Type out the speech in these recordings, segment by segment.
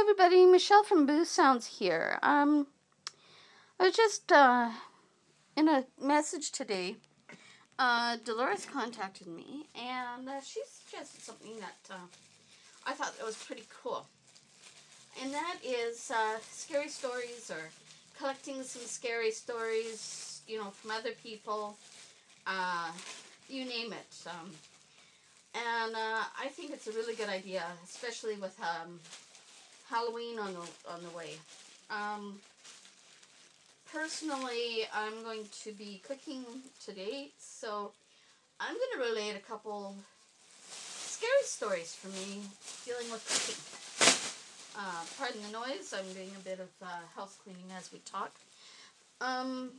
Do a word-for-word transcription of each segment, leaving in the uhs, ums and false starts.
everybody, Michelle from Boo Sounds here. Um, I was just uh, in a message today. Uh, Dolores contacted me, and uh, she suggested something that uh, I thought that was pretty cool. And that is uh, scary stories, or collecting some scary stories, you know, from other people. Uh, you name it. Um, and uh, I think it's a really good idea, especially with um, Halloween on the on the way. Um, personally, I'm going to be cooking today, so I'm going to relate a couple scary stories for me dealing with cooking. Uh, pardon the noise. I'm doing a bit of uh, house cleaning as we talk. Um,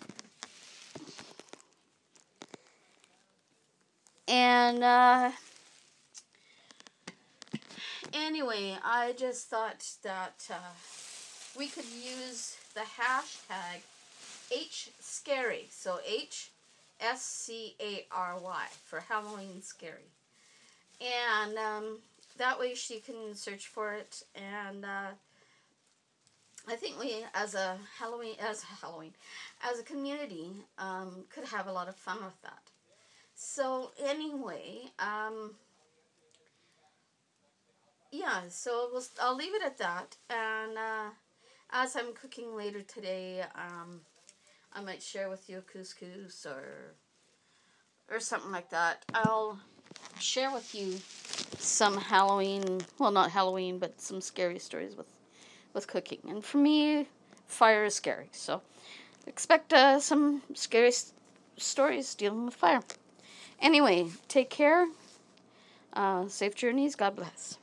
and uh, anyway, I just thought that uh, we could use the hashtag H Scary. So H S C A R Y for Halloween Scary. And um, that way she can search for it. And uh, I think we, as a Halloween, as a Halloween, as a community, um, could have a lot of fun with that. So anyway, um, yeah. So we'll, I'll leave it at that. And uh, as I'm cooking later today, um, I might share with you a couscous or or something like that. I'll share with you some Halloween, well, not Halloween, but some scary stories with, with cooking. And for me, fire is scary. So expect uh, some scary s- stories dealing with fire. Anyway, take care. Uh, safe journeys. God bless.